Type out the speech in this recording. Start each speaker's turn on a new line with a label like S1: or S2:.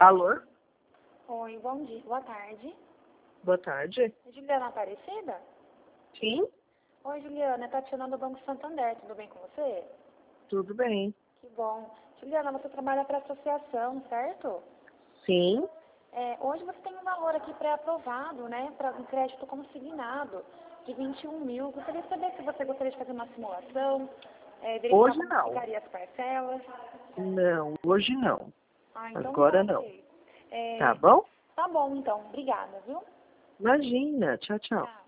S1: Alô?
S2: Oi, bom dia, boa tarde.
S1: Boa tarde.
S2: É Juliana Aparecida?
S1: Sim,
S2: Oi, Juliana, é Tatiana do Banco Santander, tudo bem com você?
S1: tudo bem.
S2: Que bom. Juliana, você trabalha para a associação, certo?
S1: Sim.
S2: Hoje você tem um valor aqui pré-aprovado, né, para um crédito consignado de 21 mil. Gostaria de saber se você gostaria de fazer uma simulação, verificar
S1: Hoje
S2: como
S1: não.
S2: ficaria as parcelas.
S1: Não, hoje não.
S2: Ah, então tá,
S1: Agora não.
S2: ok.
S1: Tá bom?
S2: Tá bom, então. Obrigada, viu?
S1: Imagina. Tchau, tchau.
S2: Tchau.